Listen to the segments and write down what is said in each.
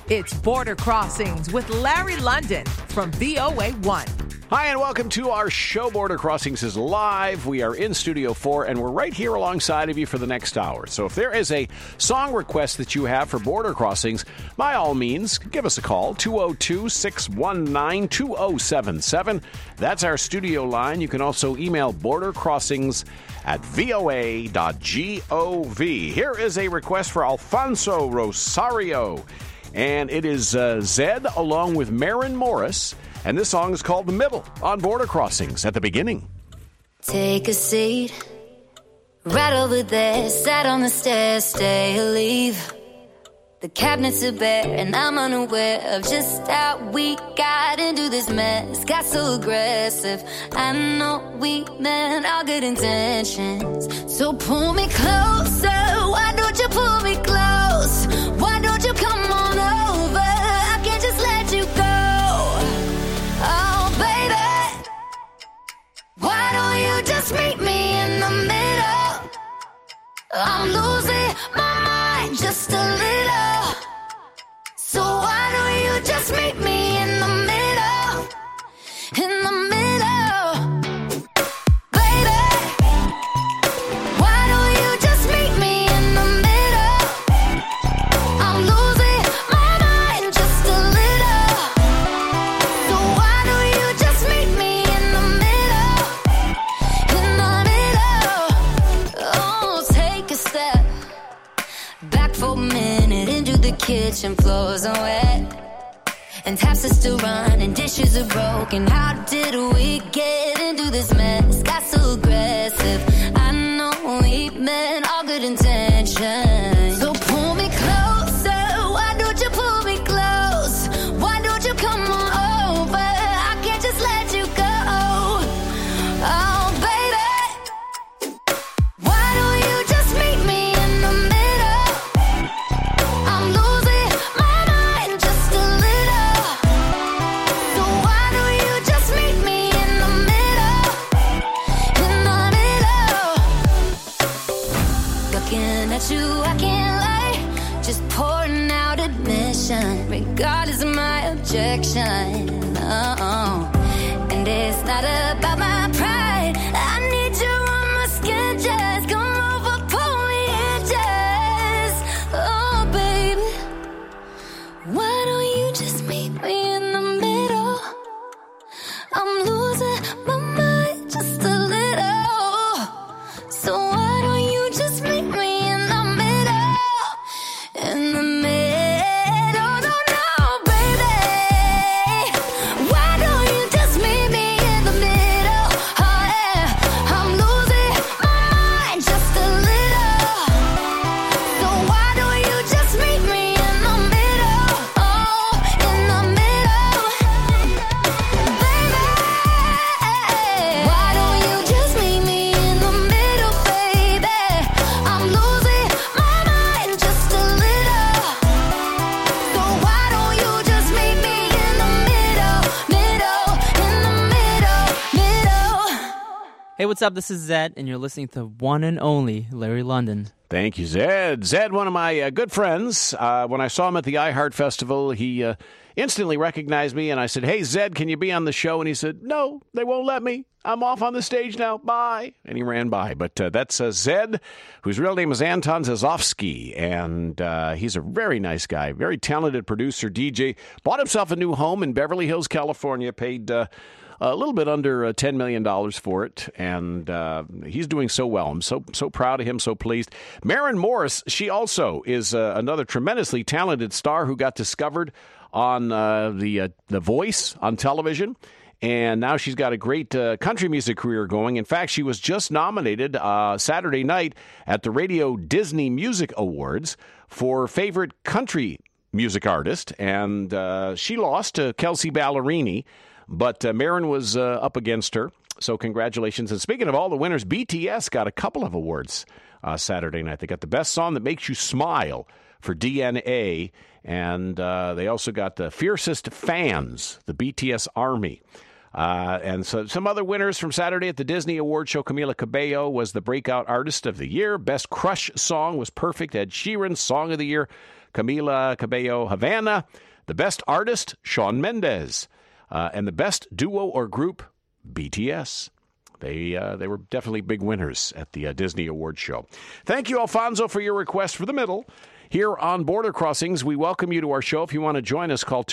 It's Border Crossings with Larry London from VOA1. Hi, and welcome to our show. Border Crossings is live. We are in Studio 4, and we're right here alongside of you for the next hour. So if there is a song request that you have for Border Crossings, by all means, give us a call, 202-619-2077. That's our studio line. You can also email bordercrossings@voa.gov. Here is a request for Alfonso Rosario, and it is Zed along with Maren Morris. And this song is called The Middle on Border Crossings at the beginning. Take a seat right over there, sat on the stairs, stay or leave. The cabinets are bare and I'm unaware of just how we got into this mess. Got so aggressive, I know we meant all good intentions. So pull me closer, why don't you pull me close? Why don't you come on over, I can't just let you go. Oh, baby, why don't you just meet me in the middle? I'm losing my mind just a little. So why don't you just meet me in the middle? In the middle. Baby, why don't you just meet me in the middle? I'm losing my mind just a little. So why don't you just meet me in the middle? In the middle. Oh, take a step back for a minute into the kitchen. Floors are wet and taps are still running, dishes are broken. How did we get into this mess? Got so aggressive, I know we meant all good intentions. So pull me closer, why don't you pull me close? Why don't you come on over, I can't just let you go. Oh, baby, why don't you just meet me in the middle? I'm losing my mind just a little. So why don't you just meet me in the middle? In the middle. Looking at you, I can't lie. Just pouring out admission, regardless of my objection. Oh, and it's not about my pride. I need you on my skin, just come over, pull me in, just. Oh, baby, why don't you just meet me in the middle? I'm losing my mind just a little. So why don't you just meet me in the middle? In the middle, no, no, baby. Why don't you just meet me in the middle? Oh, yeah. I'm losing my mind just a little. So why don't you just meet me in the middle? Oh, in the middle. Baby, why don't you just meet me in the middle, baby? I'm losing my mind just a little. So why don't you just meet me in the middle, middle, in the middle, middle. Hey, what's up? This is Zed, and you're listening to one and only Larry London. Thank you, Zed. Zed, one of my good friends. When I saw him at the iHeart Festival, he instantly recognized me, and I said, "Hey, Zed, can you be on the show?" And he said, "No, they won't let me. I'm off on the stage now. Bye." And he ran by. But that's Zed, whose real name is Anton Zazovsky, and he's a very nice guy, very talented producer, DJ. Bought himself a new home in Beverly Hills, California, paid a little bit under $10 million for it, and he's doing so well. I'm so proud of him, so pleased. Maren Morris, she also is another tremendously talented star who got discovered on The Voice on television, and now she's got a great country music career going. In fact, she was just nominated Saturday night at the Radio Disney Music Awards for Favorite Country Music Artist, and she lost to Kelsey Ballerini. But Maren was up against her, so congratulations. And speaking of all the winners, BTS got a couple of awards Saturday night. They got the Best Song That Makes You Smile for DNA, and they also got the Fiercest Fans, the BTS Army. And so some other winners from Saturday at the Disney Award show. Camila Cabello was the breakout artist of the year. Best crush song was Perfect. Ed Sheeran, Song of the Year, Camila Cabello, Havana. The best artist, Shawn Mendes. And the best duo or group, BTS. They were definitely big winners at the Disney Award show. Thank you, Alfonso, for your request for the middle. Here on Border Crossings, we welcome you to our show. If you want to join us, call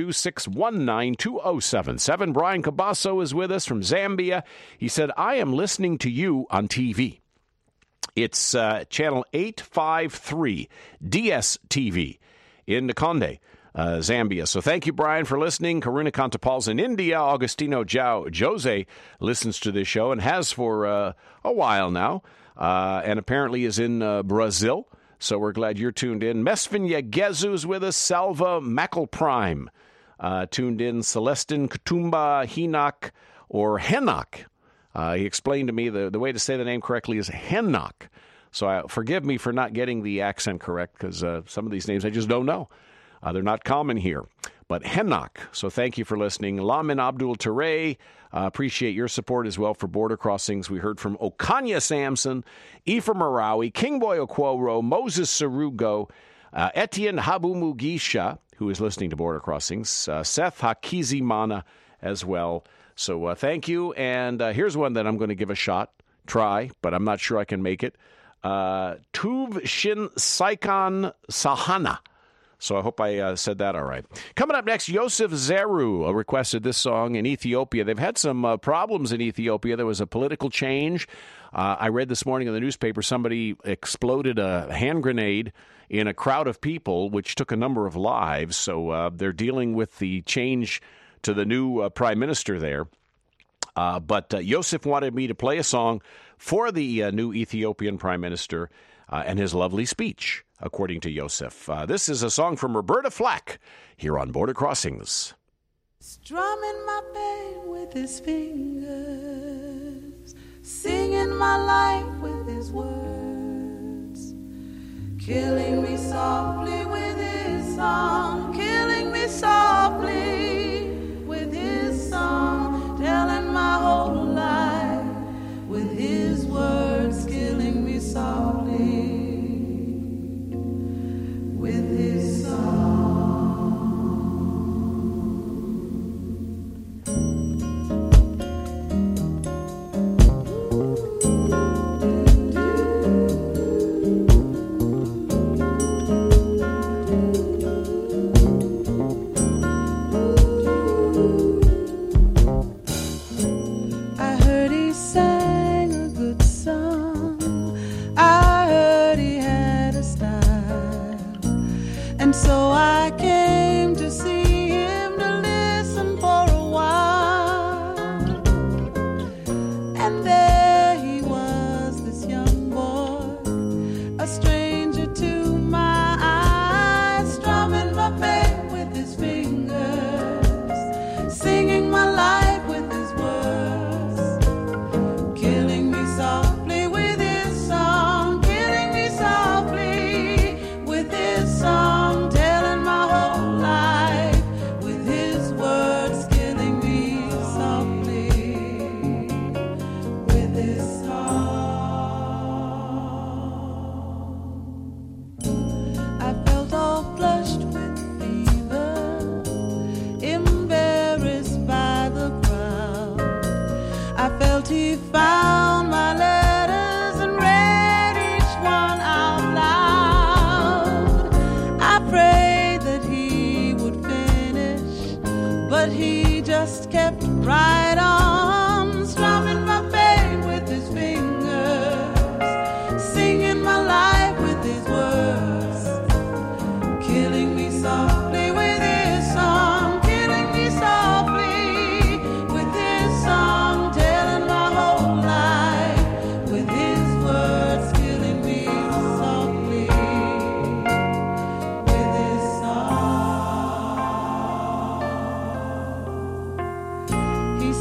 202-619-2077. Brian Cabasso is with us from Zambia. He said, I am listening to you on TV. It's channel 853, DSTV in Nakonde, Zambia. So thank you, Brian, for listening. Karuna Kantapal's in India. Augustino Jose listens to this show and has for a while now, and apparently is in Brazil. So we're glad you're tuned in. Mesfin Yegezu's with us. Salva Mackelprime tuned in. Celestin Katumba Henoch or Henoch. He explained to me the way to say the name correctly is Henoch. So forgive me for not getting the accent correct because some of these names I just don't know. They're not common here. But Henoch. So thank you for listening. Lamin Abdul Ture. Appreciate your support as well for Border Crossings. We heard from Okanya Sampson, Ephraim Marawi, Kingboy Okworo, Moses Sarugo, Etienne Habumugisha, who is listening to Border Crossings, Seth Hakizimana as well. So thank you. And here's one that I'm going to give a try, but I'm not sure I can make it. Tuv Shin Saikan Sahana. So I hope I said that all right. Coming up next, Yosef Zeru requested this song in Ethiopia. They've had some problems in Ethiopia. There was a political change. I read this morning in the newspaper somebody exploded a hand grenade in a crowd of people, which took a number of lives. So they're dealing with the change to the new prime minister there. But Yosef wanted me to play a song for the new Ethiopian prime minister and his lovely speech, according to Yosef. This is a song from Roberta Flack here on Border Crossings. Strumming my pain with his fingers, singing my life with his words, killing me softly with his song, killing me softly with his song, telling my whole life with his words, killing me softly with his song. I heard he sang a good song. I heard he had a style. And so I came to see him to listen for a while. And there he was, this young boy, a stranger to my eyes, strumming my pain with his fingers, singing my life with his words, killing me softly with his song, killing me softly with his song, telling my whole life with his words, killing me softly with his song. I felt all flushed with fever, embarrassed by the crowd. I felt he found my letters and read each one out loud. I prayed that he would finish, but he just kept right on, strumming my pain with his fingers, singing my life with his words, killing me softly with his song, killing me softly with his song, telling my whole life with his words, killing me softly with his song. He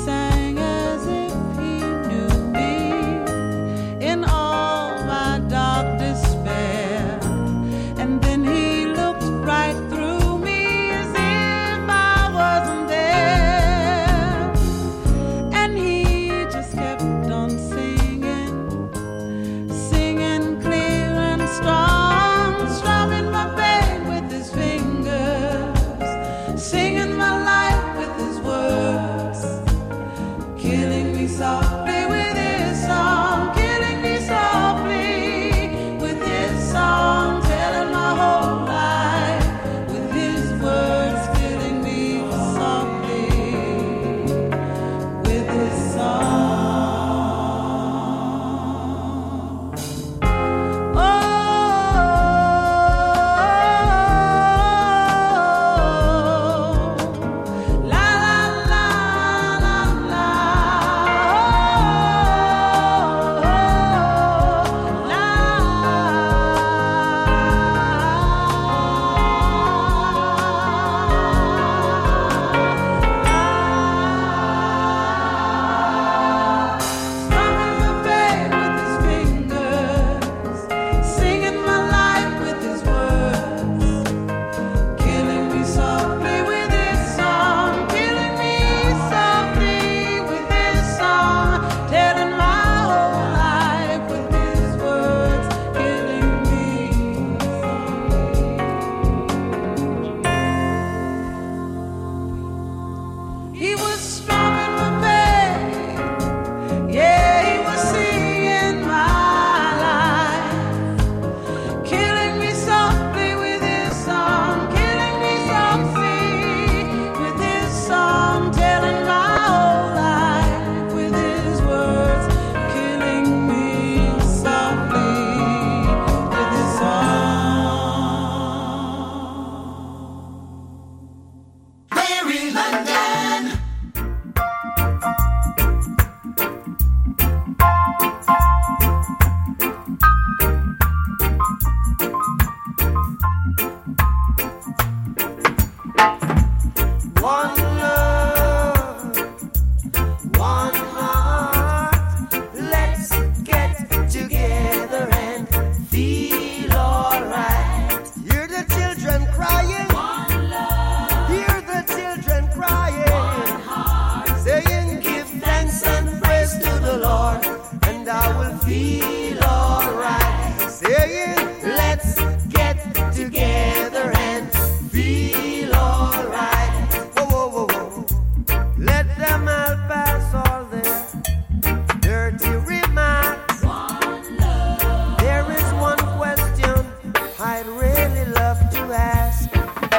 really love to ask,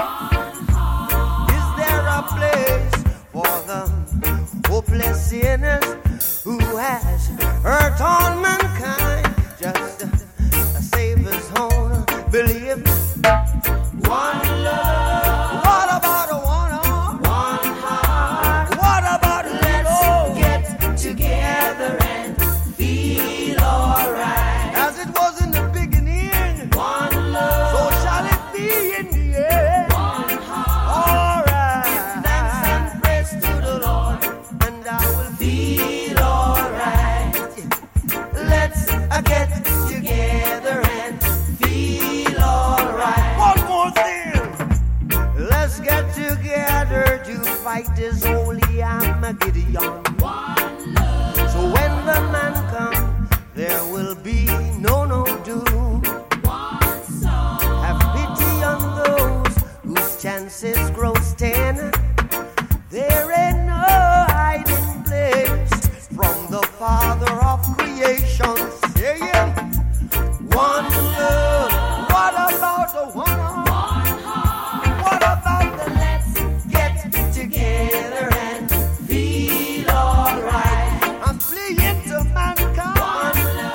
is there a place for the hopeless sinners who has hurt all mankind? Just a Savior's own belief. One love. What about a one heart? What about let's get together and feel alright? As it was in the beginning, one love. So shall it be in the end. One heart. Alright. Give thanks and praise to the Lord, and I will feel alright. Let's get together and feel alright. One more thing. Let's get together to fight this holy Armageddon. One love. So when the man comes, there will be no doom. One soul. Have pity on those whose chances grow thin. There ain't no hiding place from the Father of creation. Saying, one love. What about the one heart? What about the let's get together and feel alright? I'm pleading to mankind.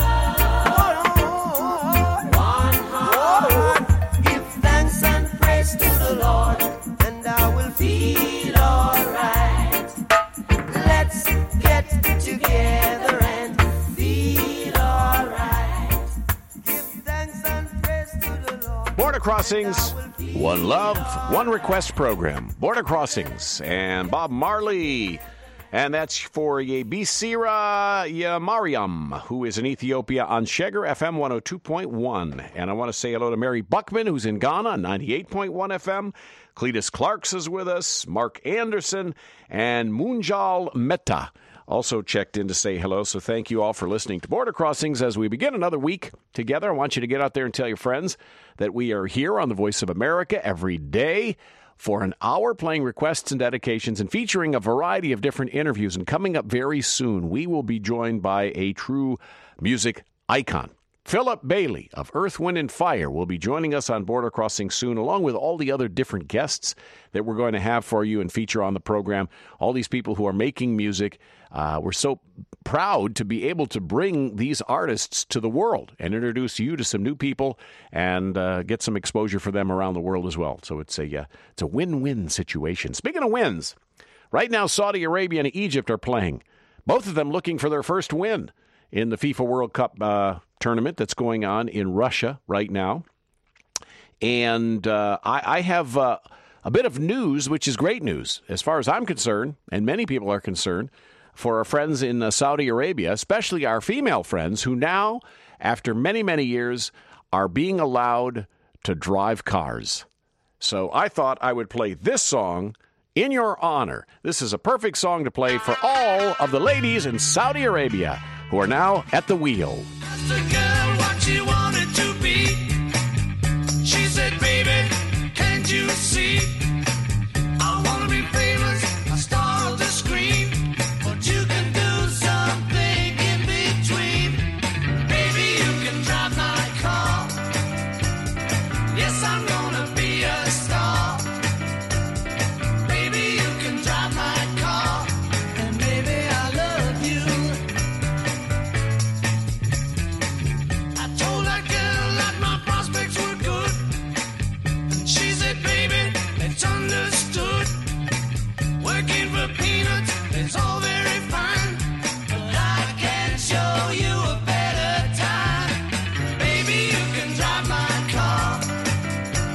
One heart. Give thanks and praise to the Lord, and I will feel alright. Let's get together and feel alright. Give thanks and praise to the Lord. Border Crossings, One Love, One Request program. Border Crossings and Bob Marley. And that's for Yebisira Yamariam, who is in Ethiopia on Sheger FM 102.1. And I want to say hello to Mary Buckman, who's in Ghana on 98.1 FM. Cletus Clarks is with us. Mark Anderson and Munjal Mehta also checked in to say hello. So thank you all for listening to Border Crossings as we begin another week together. I want you to get out there and tell your friends that we are here on the Voice of America every day for an hour playing requests and dedications and featuring a variety of different interviews. And coming up very soon, we will be joined by a true music icon. Philip Bailey of Earth, Wind, and Fire will be joining us on Border Crossing soon, along with all the other different guests that we're going to have for you and feature on the program. All these people who are making music. We're so proud to be able to bring these artists to the world and introduce you to some new people and get some exposure for them around the world as well. So it's a win-win situation. Speaking of wins, right now Saudi Arabia and Egypt are playing. Both of them looking for their first win in the FIFA World Cup tournament that's going on in Russia right now. And I have a bit of news, which is great news as far as I'm concerned, and many people are concerned, for our friends in Saudi Arabia, especially our female friends who now, after many, many years, are being allowed to drive cars. So I thought I would play this song in your honor. This is a perfect song to play for all of the ladies in Saudi Arabia who are now at the wheel. Asked the girl what she wanted to be. She said, baby, can't you see? I want to be famous, a star of the screen. But you can do something in between. Baby, you can drive my car. Yes, I'm gonna be a star. Baby, you can drive my car. And baby, I love you. I told that girl that my prospects were good. She said, baby, it's understood. Working for peanuts is all very fine, but I can show you a better time. Baby, you can drive my car.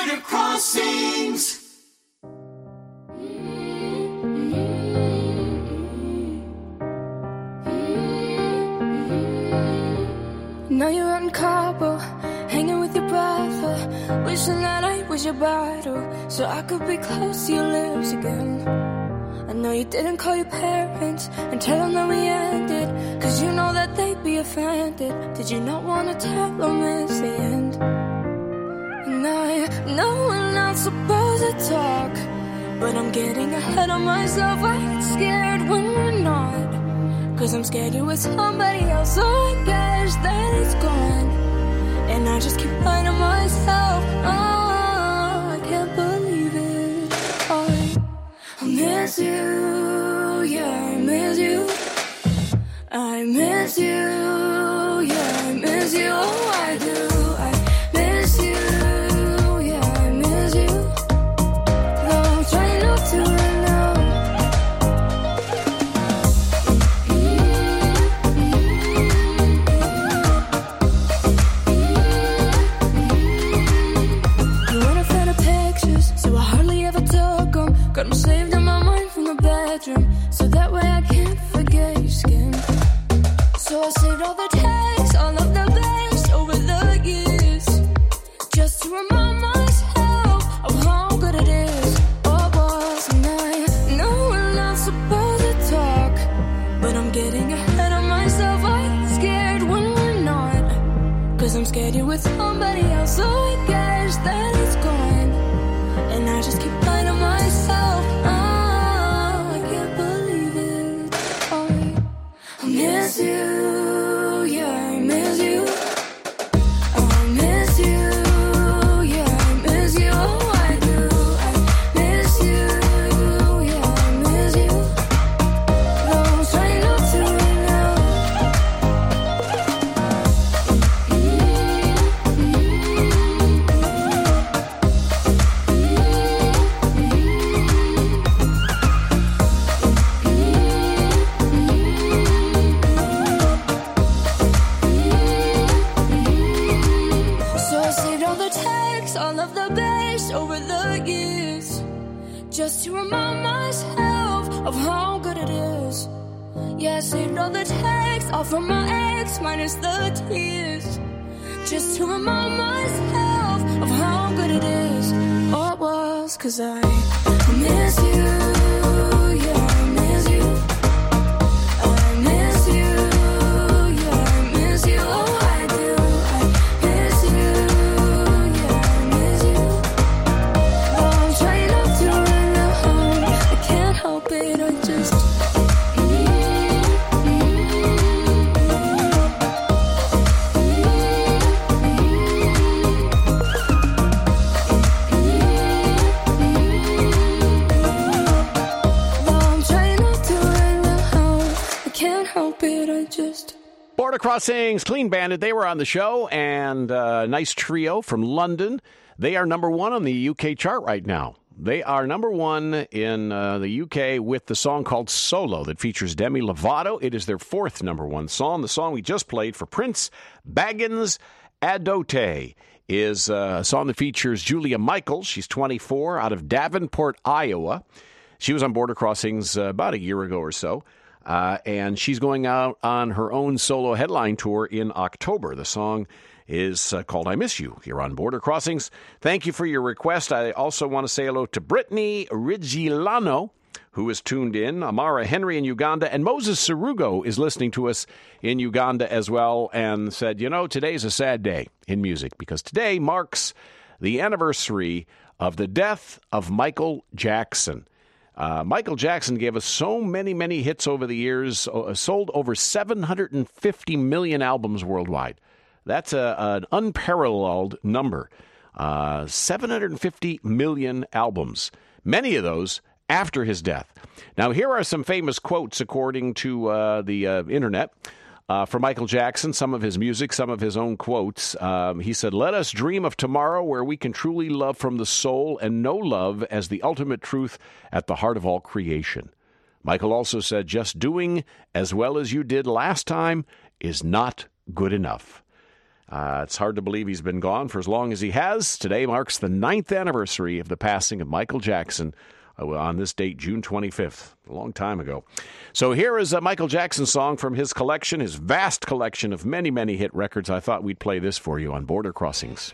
Border Crossings. Now you're out in Cabo, hanging with your brother, wishing that I was your battle, so I could be close to your lips again. I know you didn't call your parents and tell them that we ended, cause you know that they'd be offended. Did you not want to tell them it's the end? And I know we're not supposed to talk, but I'm getting ahead of myself. I get scared when we're not, cause I'm scared you're with somebody else, so I guess that it's gone. And I just keep lying to myself. Oh, I can't believe it. I miss you, yeah, I miss you. I miss you, yeah, I miss you. Oh, I do. I miss you, yeah, I miss you. Though I'm trying not to right now. You weren't a fan of pictures, so I hardly ever took them. Got them saved in my mind from the bedroom, so that way I can't forget your skin. So I saved all the texts, all of the best over the years, just to remind myself of how good it is. Oh, boss, and I know we're not supposed to talk, but I'm getting ahead of myself. I get scared when we're not, cause I'm scared you're with somebody else, so I guess that it's gone. And I just keep lying to myself. Oh, I can't believe it. Oh, I miss you, yeah, I miss you. I miss you, yeah, I miss you. Oh, I do. I miss you, yeah, I miss you. Though I'm trying not to right now. So I saved all the texts, all of the best over the years, just to remind myself of how good it is. Yeah, I saved all the texts, all from my ex, minus the tears, just to remind myself of how good it is. Oh, it was, cause I miss you, yeah, I miss you. I miss you, yeah, I miss you. Oh, I do. I miss you, yeah, I miss you. Though I'm trying not to right now, I can't help it. I just though I'm trying not to right now, I can't help it. I just Border Crossings, Clean Bandit, they were on the show, and a nice trio from London. They are number one on the UK chart right now. They are number one in the UK with the song called Solo that features Demi Lovato. It is their fourth number one song. The song we just played for Prince, Baggins Adote, is a song that features Julia Michaels. She's 24, out of Davenport, Iowa. She was on Border Crossings about a year ago or so. And she's going out on her own solo headline tour in October. The song is called I Miss You here on Border Crossings. Thank you for your request. I also want to say hello to Brittany Rigilano, who is tuned in, Amara Henry in Uganda, and Moses Sarugo is listening to us in Uganda as well, and said, you know, today's a sad day in music because today marks the anniversary of the death of Michael Jackson. Michael Jackson gave us so many, many hits over the years, sold over 750 million albums worldwide. That's an unparalleled number. 750 million albums, many of those after his death. Now, here are some famous quotes according to the internet. For Michael Jackson, some of his music, some of his own quotes. He said, "Let us dream of tomorrow where we can truly love from the soul and know love as the ultimate truth at the heart of all creation." Michael also said, "Just doing as well as you did last time is not good enough." It's hard to believe he's been gone for as long as he has. Today marks the 9th anniversary of the passing of Michael Jackson on this date, June 25th, a long time ago. So here is a Michael Jackson song from his collection, his vast collection of many, many hit records. I thought we'd play this for you on Border Crossings.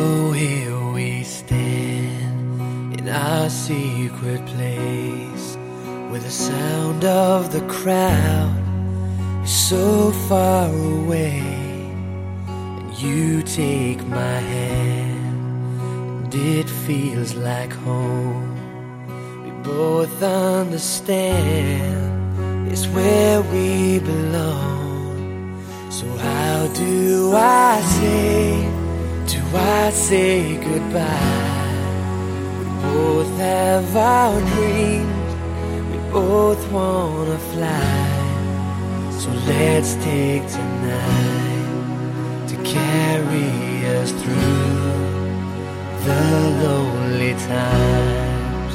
So here we stand in our secret place, where the sound of the crowd is so far away. And you take my hand, and it feels like home. We both understand it's where we belong. So how do I say goodbye? We both have our dreams, we both wanna fly. So let's take tonight to carry us through the lonely times.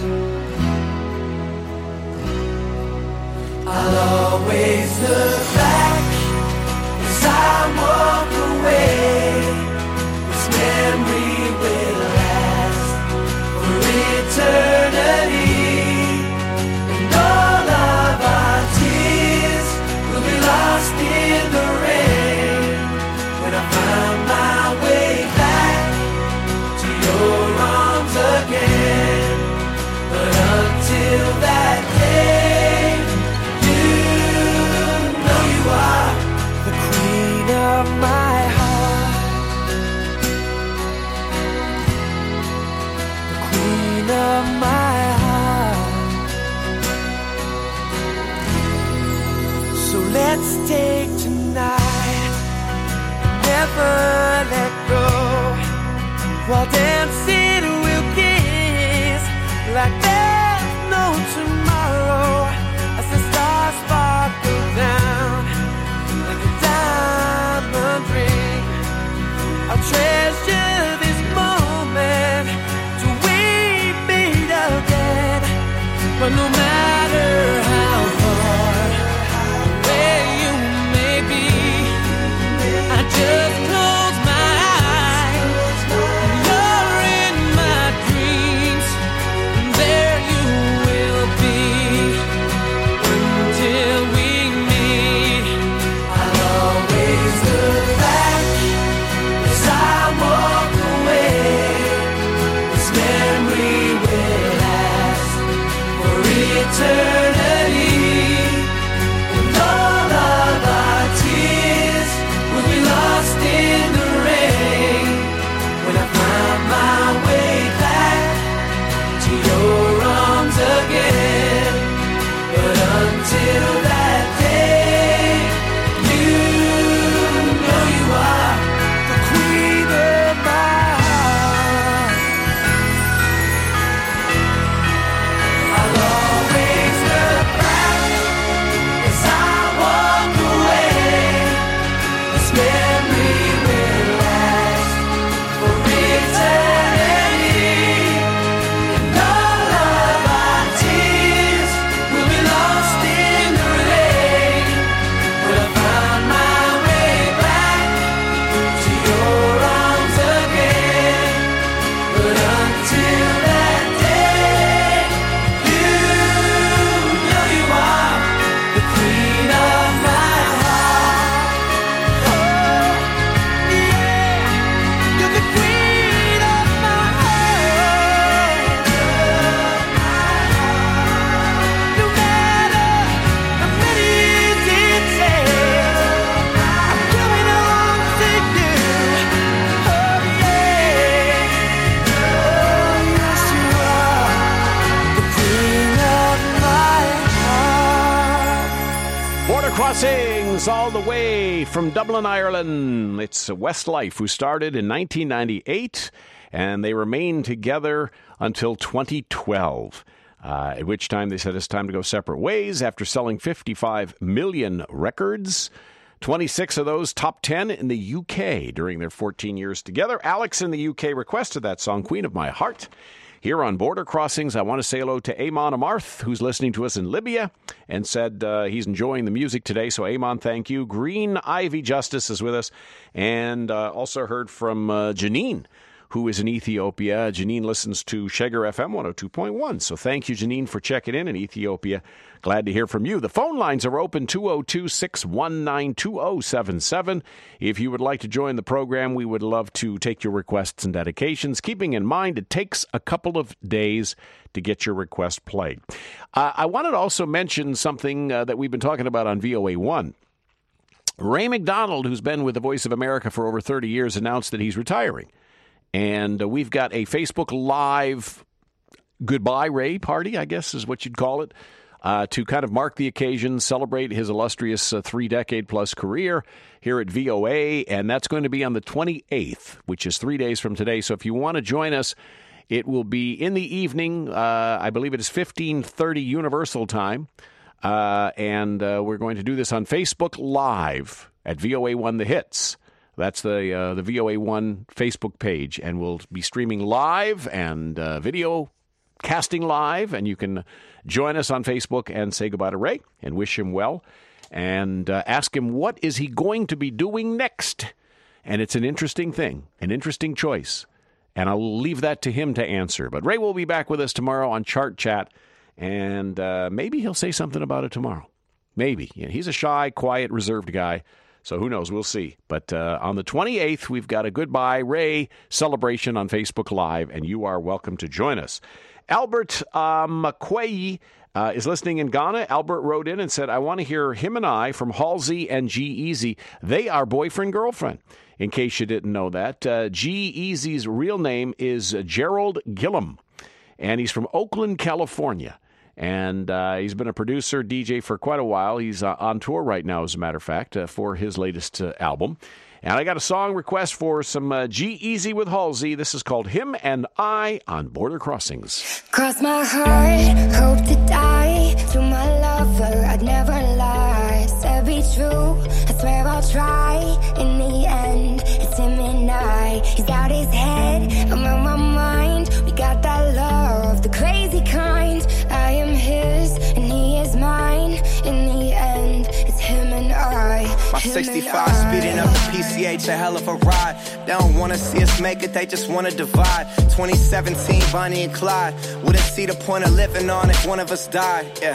I'll always look back as I walk away. This memory will last for eternity, and all of our tears will be lost in the rain. When I find my way back to your arms again, but until that day, you know you are the queen of my heart, the queen of my heart. So let's take tonight, never let go, while dancing we'll kiss like there's no tomorrow, as the stars sparkle down like a diamond ring. I'll treasure this moment till we meet again. But no matter how far away you may be, I just close my eyes and you're in my dreams, and there you will be until we meet. I'll always look back as I walk away. This memory will last for eternity, and all of our tears will be lost in the rain. When I find my way back to your arms again, but until that day, you know you are the queen of my heart. I'll always look back as I walk away. This memory will last for eternity, and all of our tears will be lost in the rain. When I find my way back to your arms again, but until that day, you know you are the queen of my heart. Oh, yeah, you're the queen of my heart. No matter how many details, I'm coming home to you. Oh, yeah. Oh, yes, you are the queen of my heart. Border Crossings, all the way from Dublin, Ireland. It's Westlife, who started in 1998, and they remained together until 2012, at which time they said it's time to go separate ways after selling 55 million records. 26 of those top 10 in the UK during their 14 years together. Alex in the UK requested that song, Queen of My Heart. Here on Border Crossings, I want to say hello to Amon Amarth, who's listening to us in Libya, and said he's enjoying the music today. So, Amon, thank you. Green Ivy Justice is with us, and also heard from Janine, who is in Ethiopia. Janine listens to Shagar FM 102.1. So thank you, Janine, for checking in Ethiopia. Glad to hear from you. The phone lines are open, 202-619-2077. If you would like to join the program, we would love to take your requests and dedications, keeping in mind it takes a couple of days to get your request played. I wanted to also mention something that we've been talking about on VOA1. Ray McDonald, who's been with the Voice of America for over 30 years, announced that he's retiring. And we've got a Facebook Live goodbye Ray party, I guess is what you'd call it, to kind of mark the occasion, celebrate his illustrious 3-decade-plus career here at VOA. And that's going to be on the 28th, which is 3 days from today. So if you want to join us, it will be in the evening. I believe it is 15:30 Universal Time. And we're going to do this on Facebook Live at VOA1 The Hits. That's the VOA1 Facebook page. And we'll be streaming live and video casting live. And you can join us on Facebook and say goodbye to Ray and wish him well. And ask him what is he going to be doing next. And it's an interesting thing, an interesting choice. And I'll leave that to him to answer. But Ray will be back with us tomorrow on Chart Chat. And maybe he'll say something about it tomorrow. Maybe. Yeah, he's a shy, quiet, reserved guy. So who knows? We'll see. But on the 28th, we've got a Goodbye Ray celebration on Facebook Live, and you are welcome to join us. Albert McQuay is listening in Ghana. Albert wrote in and said, I want to hear Him and I from Halsey and G-Eazy. They are boyfriend-girlfriend, in case you didn't know that. G-Eazy's real name is Gerald Gillum, and he's from Oakland, California. And he's been a producer, DJ for quite a while. He's on tour right now, as a matter of fact, for his latest album. And I got a song request for some G-Eazy with Halsey. This is called Him and I on Border Crossings. Cross my heart, hope to die. To my lover, I'd never lie. Said be true, I swear I'll try. In the end, it's him and I. He's out his head, I'm on my mind. We got that love, the crazy kind. I am his, and he is mine. In the end, it's him and I. My 65 speeding up the PCH, a hell of a ride. They don't wanna see us make it, they just wanna divide. 2017, Bonnie and Clyde. Wouldn't see the point of living on if one of us died. Yeah.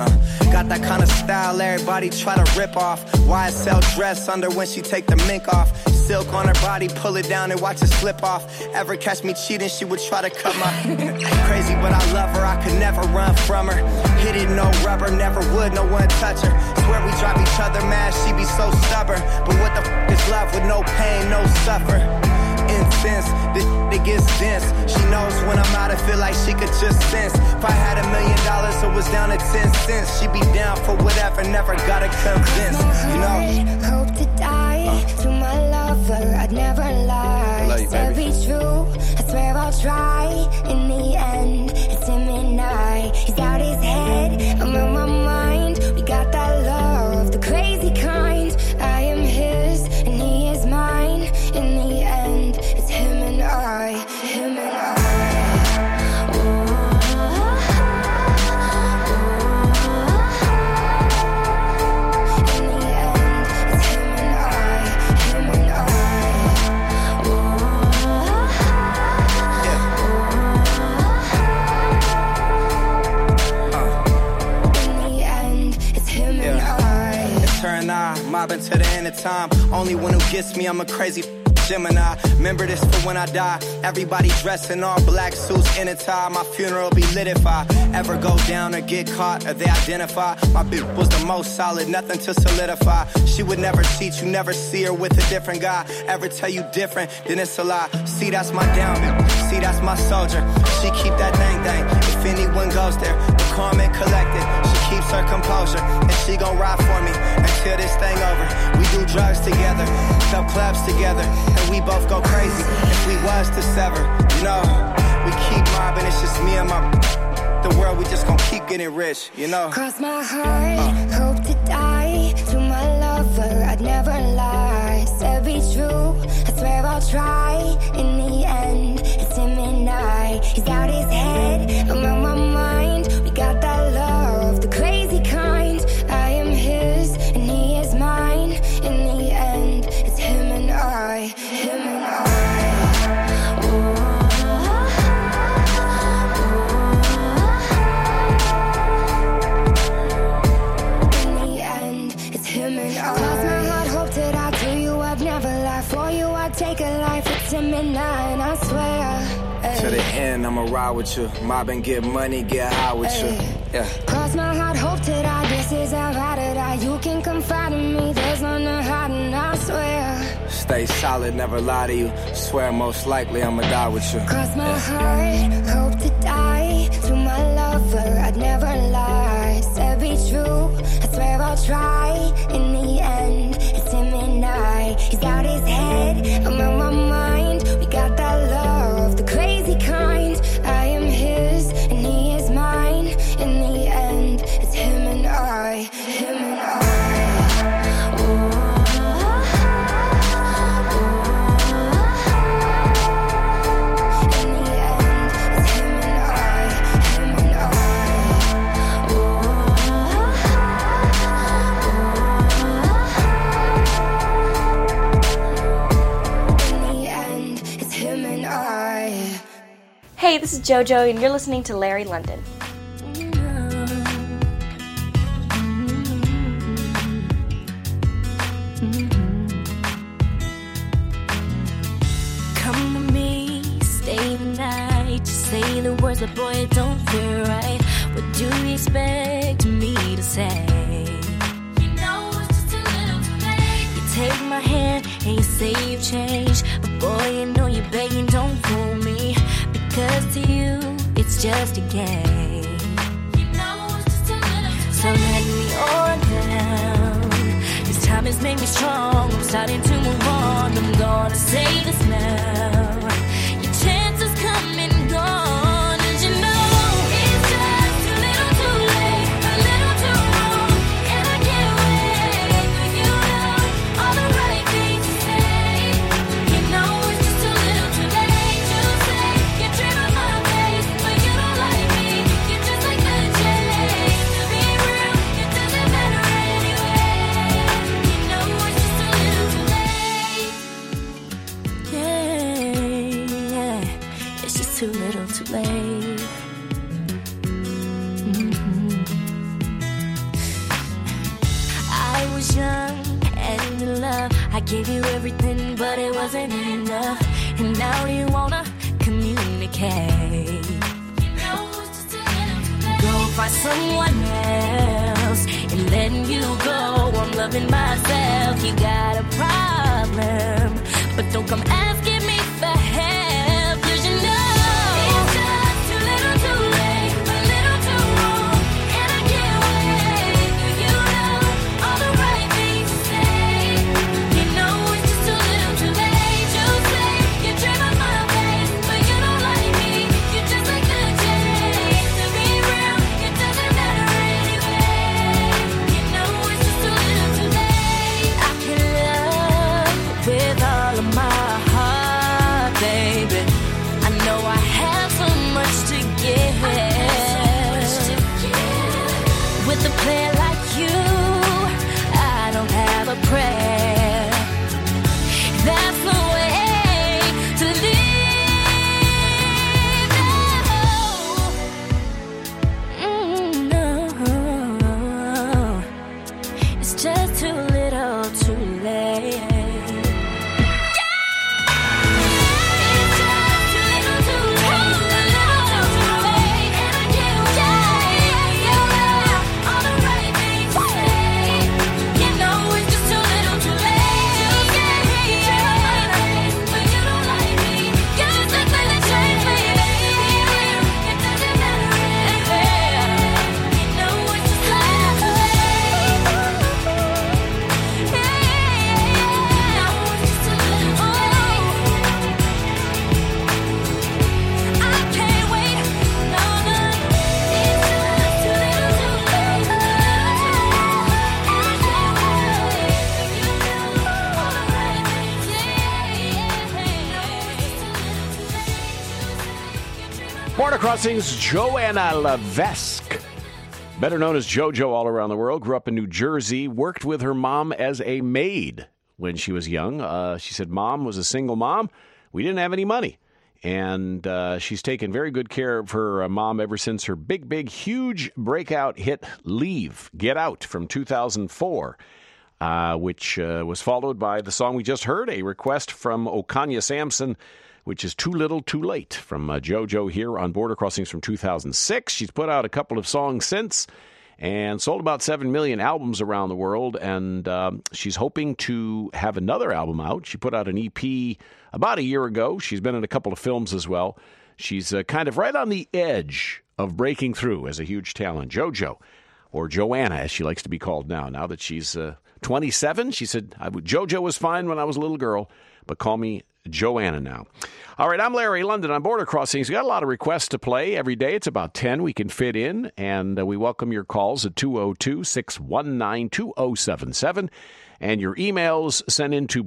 Got that kind of style everybody try to rip off. YSL dress under when she take the mink off. Silk on her body, pull it down and watch it slip off. Ever catch me cheating, she would try to cut my crazy, but I love her, I could never run from her. Hit it, no rubber, never would, no one touch her. Swear we drive each other mad, she be so stubborn. But what the f is love with no pain, no suffer? Intense, it gets dense. She knows when I'm out, I feel like she could just sense. If I had $1 million, it was down to 10 cents. She'd be down for whatever, never gotta convince. You know? Hope to die to my lover, I'd never lie. Love you, Said baby. be true, I swear I'll try. In the end, it's him and I. He's out his head, I'm on my mind. We got that love, the crazy kind. I am his, and he is mine. In the end, it's him and I. Him and I. In the end, it's him and I. Him and I. In the end, it's him and I. Turn mobbing to the end of time. Only one who gets me, I'm a crazy Gemini. Remember this for when I die. Everybody dressed in all black suits in a tie. My funeral be lit if I ever go down or get caught or they identify. My bitch was the most solid, nothing to solidify. She would never cheat, you never see her with a different guy. Ever tell you different, then it's a lie. See, that's my down bitch. See, that's my soldier. She keep that thing. If anyone goes there, the calm and collected. She keeps her composure, and she gon' ride for me until this thing over. We do drugs together, sell clubs together, and we both go crazy if we was to sever. You know, we keep mobbing, it's just me and my the world, we just gon' keep getting rich, you know. Cross my heart, hope to die. To my lover, I'd never lie. Said be true, I swear I'll try. In the end, it's him and I. He's out his head, I'm on my mind. We got that love, the crazy kind. I am his, and he is mine. In the end, it's him and I. Him and I. Oh. the end, I'ma ride with you. Mob and get money, get high with you. Yeah. Cross my heart, hope to die. This is how I to die. You can confide in me. There's none to hide, and I swear. Stay solid, never lie to you. Swear most likely I'ma die with you. Cross my heart, hope to die. To my lover, I'd never lie. Said be true, I swear I'll try. In the end, it's him and I. He's got his head, I'm on my mind. We got that love, the crazy kind. I am his, and he is mine. In the end, it's him and I. Him and I. Hey, this is JoJo, and you're listening to Larry London. Come with me, stay the night. Just say the words, but boy, it don't feel right. What do you expect me to say? You know it's just a little too late. You take my hand and you say you've changed, but boy, you know you're begging, don't fool me. Because to you, it's just a game. You know it's just a little. So let me on down. This time has made me strong. I'm starting to move on. I'm gonna say this now. Your chances come and gone. And you know it's just a little too late, a little too wrong. And I can't wait for you to know all the right things to say. You know it's just a little too late to say. You dream of my face, but you don't like me. You're just like the chase. To be real, it doesn't matter anyway. You know it's just a little too late. Yeah, it's just too little too late. I was young and in love. I gave you everything, but it wasn't enough. And now you wanna communicate. You know it's just a little too late. Go find someone else and letting you go. I'm loving myself. You got a problem, but don't come asking me for help. 'Cause you know it's just too little too late, a little too wrong. And I can't wait for you to know all the right things to say. You know it's just a little too late to say. You dream of my face, but you don't like me. You're just like the chase. To be real, it doesn't matter anyway. You know it's just a little too late. I can love with all of my heart, baby. I know I have so much to give. With a player like you, I don't have a prayer. That's the way to live. No, it's just too little too late. Border Crossings, Joanna Levesque, better known as JoJo all around the world, grew up in New Jersey, worked with her mom as a maid when she was young. She said mom was a single mom. We didn't have any money. And she's taken very good care of her mom ever since her big, huge breakout hit Leave, Get Out from 2004, which was followed by the song we just heard, a request from Okanya Sampson which is Too Little, Too Late, from JoJo here on Border Crossings from 2006. She's put out a couple of songs since and sold about 7 million albums around the world, and she's hoping to have another album out. She put out an EP about a year ago. She's been in a couple of films as well. She's kind of right on the edge of breaking through as a huge talent. JoJo, or Joanna, as she likes to be called now that she's 27. She said, JoJo was fine when I was a little girl, but call me Joanna now. All right, I'm Larry London on Border Crossings. We got a lot of requests to play every day. It's about 10 we can fit in, and we welcome your calls at 202-619-2077, and your emails sent into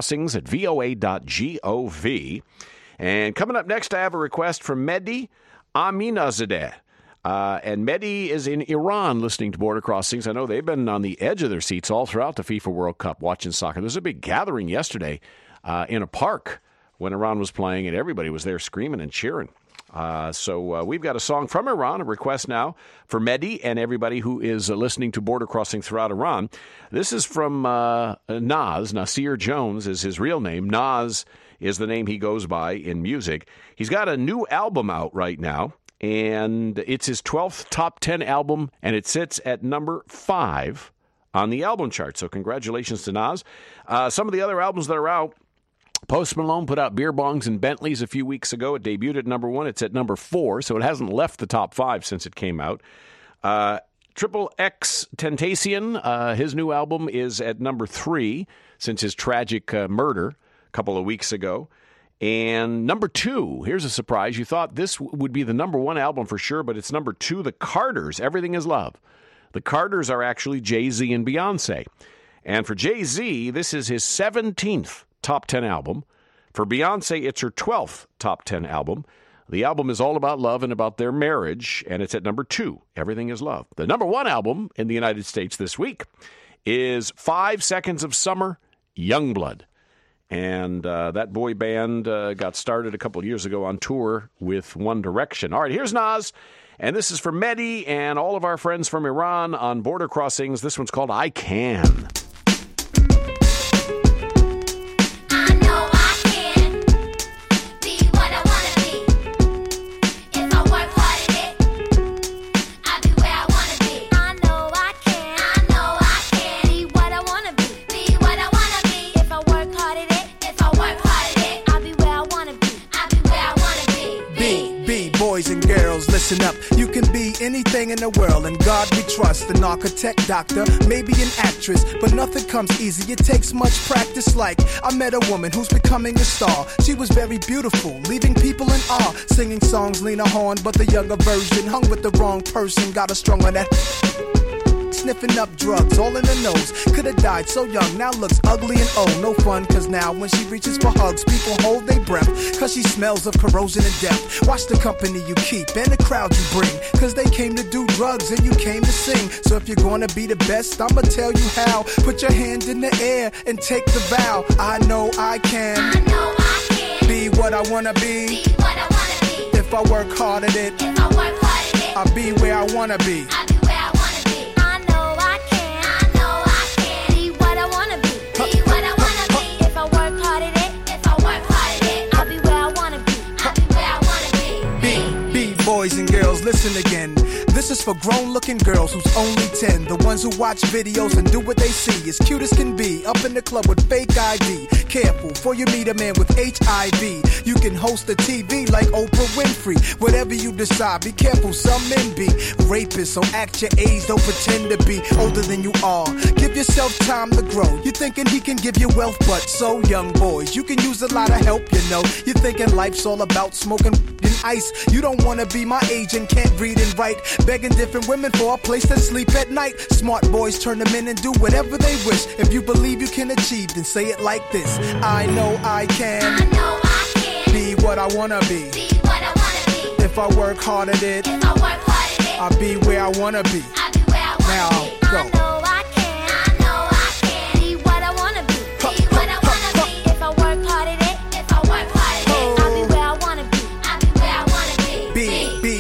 bordercrossings@voa.gov. And coming up next, I have a request from Mehdi Aminazadeh. And Mehdi is in Iran listening to Border Crossings. I know they've been on the edge of their seats all throughout the FIFA World Cup watching soccer. There was a big gathering yesterday in a park when Iran was playing, and everybody was there screaming and cheering. So we've got a song from Iran, a request now for Mehdi and everybody who is listening to Border Crossing throughout Iran. This is from Nas. Nasir Jones is his real name. Nas is the name he goes by in music. He's got a new album out right now, and it's his 12th top 10 album, and it sits at number 5 on the album chart. So congratulations to Nas. Some of the other albums that are out, Post Malone put out Beer Bongs and Bentleys a few weeks ago. It debuted at number 1. It's at number 4, so it hasn't left the top 5 since it came out. Triple X Tentacion, his new album is at number 3 since his tragic murder a couple of weeks ago. And number 2, here's a surprise. You thought this would be the number 1 album for sure, but it's number 2, The Carters, Everything Is Love. The Carters are actually Jay-Z and Beyonce. And for Jay-Z, this is his 17th top 10 album. For Beyonce, it's her 12th top 10 album. The album is all about love and about their marriage, and it's at number 2, Everything Is Love. The number 1 album in the United States this week is 5 Seconds of Summer, Youngblood. And that boy band got started a couple of years ago on tour with One Direction. All right, here's Nas, and this is for Mehdi and all of our friends from Iran on Border Crossings. This one's called I Can. Boys and girls, listen up. You can be anything in the world, and God we trust. An architect, doctor, maybe an actress, but nothing comes easy. It takes much practice. Like I met a woman who's becoming a star. She was very beautiful, leaving people in awe. Singing songs Lena Horne, but the younger version. Hung with the wrong person, got her strung on that. Sniffing up drugs, all in the nose. Could've died so young, now looks ugly and old. No fun, cause now when she reaches for hugs, people hold their breath, cause she smells of corrosion and death. Watch the company you keep and the crowd you bring, cause they came to do drugs and you came to sing. So if you're gonna be the best, I'ma tell you how. Put your hand in the air and take the vow. I know I can, I know I can be what I wanna be, what I wanna be. If I work hard at it, if I work hard at it, I'll be where I wanna be. Boys and girls, listen again. This is for grown-looking girls who's only 10. The ones who watch videos and do what they see. As cute as can be, up in the club with fake ID. Careful, before you meet a man with HIV. You can host a TV like Oprah Winfrey. Whatever you decide, be careful, some men be rapists. So act your age, don't pretend to be older than you are. Give yourself time to grow. You're thinking he can give you wealth, but so young boys, you can use a lot of help, you know. You're thinking life's all about smoking and ice. You don't wanna be my age and can't read and write. Begging different women for a place to sleep at night. Smart boys turn them in and do whatever they wish. If you believe you can achieve, then say it like this. I know I can, I know I can be what I wanna be, what I wanna be. If I work hard at it, if I work hard at it, I'll be where I wanna be. I'll be where I wanna now, be. Go. I know I can, I know I can be what I wanna be, what I wanna be. If I work hard at it, if I work hard at it, I'll be where I wanna be. I'll be where I wanna be. Be for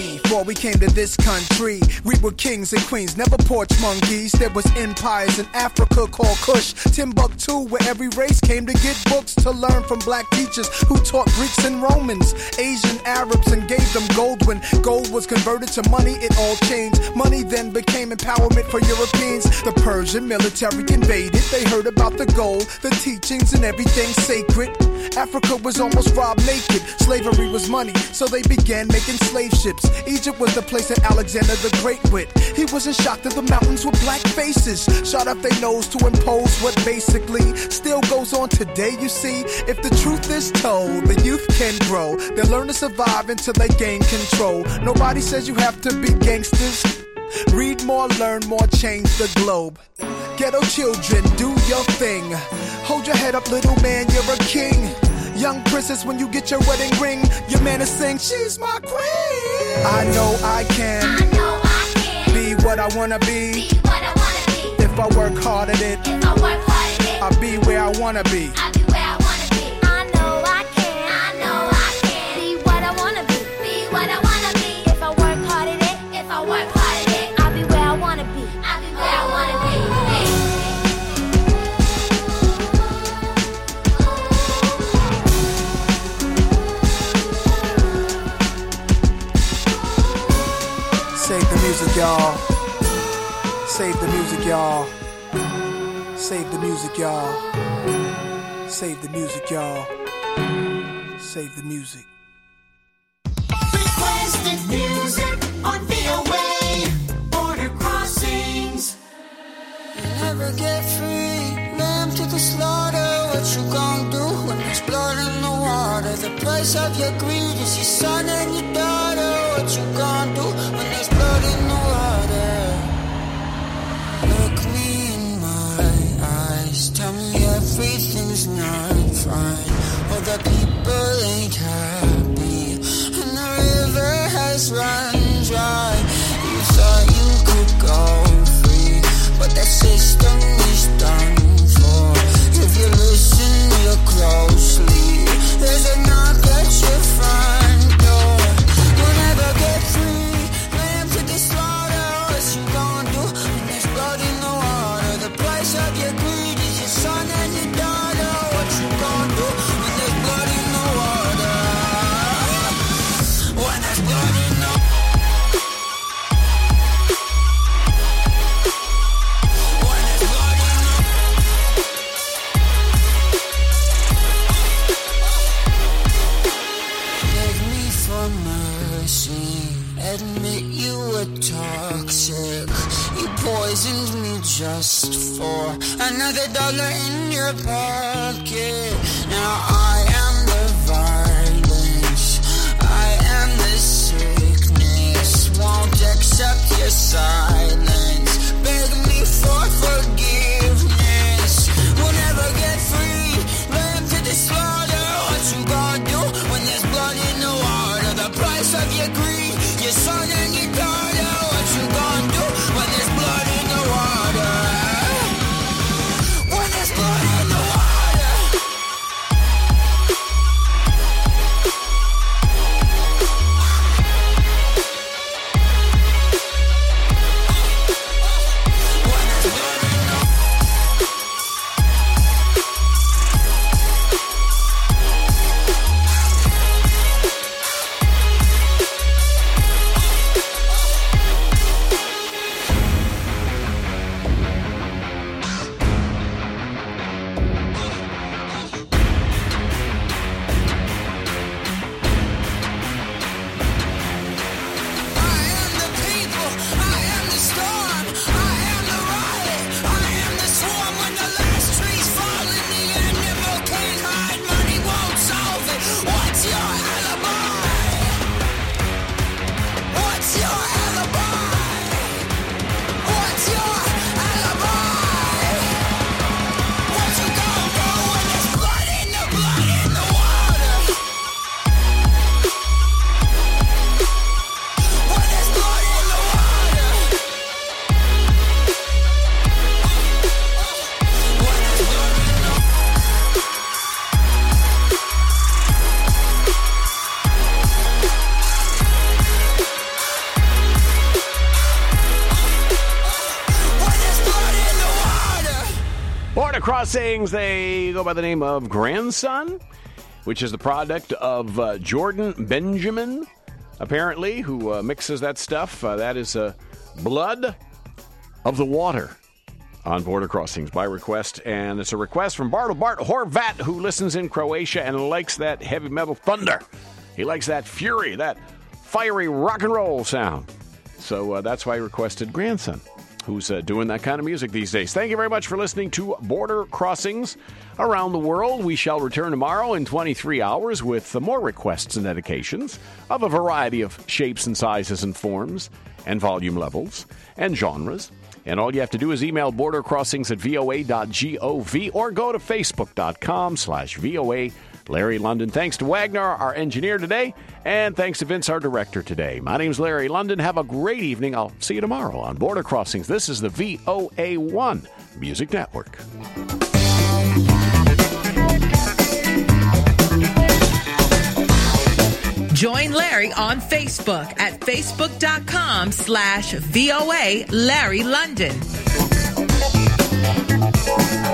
we came to this country. We were kings and queens, never porch monkeys. There was empires in Africa called Kush, Timbuktu, where every race came to get books to learn from black teachers who taught Greeks and Romans, Asian Arabs, and gave them gold. When gold was converted to money, it all changed. Money then became empowerment for Europeans. The Persian military invaded. They heard about the gold, the teachings, and everything sacred. Africa was almost robbed naked. Slavery was money, so they began making slave ships. Egypt was the place that Alexander the Great went. He wasn't shocked that the mountains were black faces, shot up their nose to impose what basically still goes on today. You see, if the truth is told, the youth can grow. They'll learn to survive until they gain control. Nobody says you have to be gangsters. Read more, learn more, change the globe. Ghetto children, do your thing. Hold your head up, little man, you're a king. Young princess, when you get your wedding ring, your man is saying, she's my queen. I know I can. I know I can. Be what I wanna be. Be what I wanna be. If I work hard at it. If I work hard at it. I'll be where I wanna be. I'll be where I wanna be. I know I can. I know I can. Be what I wanna be. Be what I wanna be. If I work hard at it. If I work hard at it. I'll be where I wanna be. I'll be where I wanna be. Save the music, y'all. Save the music, y'all. Save the music, y'all. Save the music, y'all. Save the music. Requested music on VOA Border Crossings. You never get free, lamb to the slaughter. What you gon' do when there's blood in the water? The price of your greed is your son and your daughter. What you gon' do when there's blood in the water? Look me in my eyes, tell me everything's not fine. All the people ain't happy, and the river has run dry. You thought you could go free, but that system is done for. If you listen real closely, there's a knock at your front door. You'll never get free, lamb to the slaughter. What you gon' do when there's blood in the water? The price of your greed is your son and your daughter. What you gon' do when there's blood in the water? When there's blood in the admit you were toxic. You poisoned me just for another dollar in your pocket. Now I am the violence, I am the sickness. Won't accept your silence, beg me for forgiveness. We'll never get free, lamb to the slaughter. What you gonna do when there's blood in the water? The price of your greed, your son and your daughter. What you gonna do when there's blood in the water? When there's blood in the water. Border Crossings, they go by the name of Grandson, which is the product of Jordan Benjamin, apparently, who mixes that stuff. That is Blood of the Water on Border Crossings by request. And it's a request from Bart Horvat, who listens in Croatia and likes that heavy metal thunder. He likes that fury, that fiery rock and roll sound. So that's why I requested Grandson, who's doing that kind of music these days. Thank you very much for listening to Border Crossings around the world. We shall return tomorrow in 23 hours with more requests and dedications of a variety of shapes and sizes and forms and volume levels and genres. And all you have to do is email bordercrossings@voa.gov or go to facebook.com/VOA Larry London. Thanks to Wagner, our engineer today, and thanks to Vince, our director today. My name's Larry London. Have a great evening. I'll see you tomorrow on Border Crossings. This is the VOA1 Music Network. Join Larry on Facebook at facebook.com/VOA Larry London.